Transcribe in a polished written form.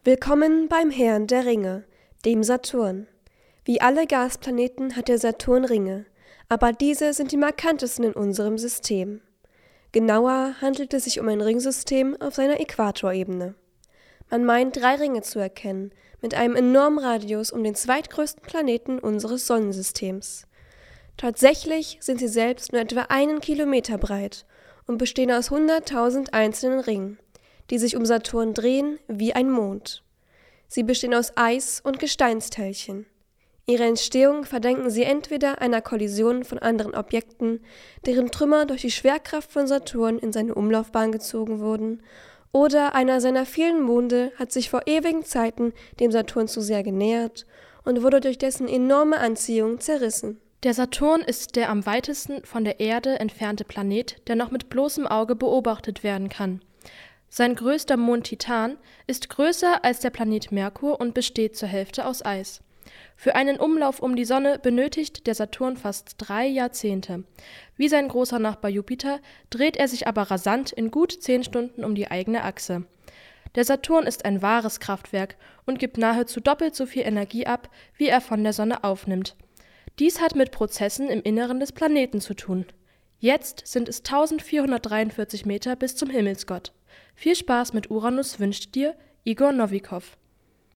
Willkommen beim Herrn der Ringe, dem Saturn. Wie alle Gasplaneten hat der Saturn Ringe, aber diese sind die markantesten in unserem System. Genauer handelt es sich um ein Ringsystem auf seiner Äquatorebene. Man meint 3 Ringe zu erkennen, mit einem enormen Radius um den zweitgrößten Planeten unseres Sonnensystems. Tatsächlich sind sie selbst nur etwa 1 Kilometer breit und bestehen aus 100.000 einzelnen Ringen, die sich um Saturn drehen wie ein Mond. Sie bestehen aus Eis- und Gesteinsteilchen. Ihre Entstehung verdanken sie entweder einer Kollision von anderen Objekten, deren Trümmer durch die Schwerkraft von Saturn in seine Umlaufbahn gezogen wurden, oder einer seiner vielen Monde hat sich vor ewigen Zeiten dem Saturn zu sehr genähert und wurde durch dessen enorme Anziehung zerrissen. Der Saturn ist der am weitesten von der Erde entfernte Planet, der noch mit bloßem Auge beobachtet werden kann. Sein größter Mond Titan ist größer als der Planet Merkur und besteht zur Hälfte aus Eis. Für einen Umlauf um die Sonne benötigt der Saturn fast 3 Jahrzehnte. Wie sein großer Nachbar Jupiter dreht er sich aber rasant in gut 10 Stunden um die eigene Achse. Der Saturn ist ein wahres Kraftwerk und gibt nahezu doppelt so viel Energie ab, wie er von der Sonne aufnimmt. Dies hat mit Prozessen im Inneren des Planeten zu tun. Jetzt sind es 1443 Meter bis zum Himmelsgott. Viel Spaß mit Uranus wünscht dir Igor Novikov.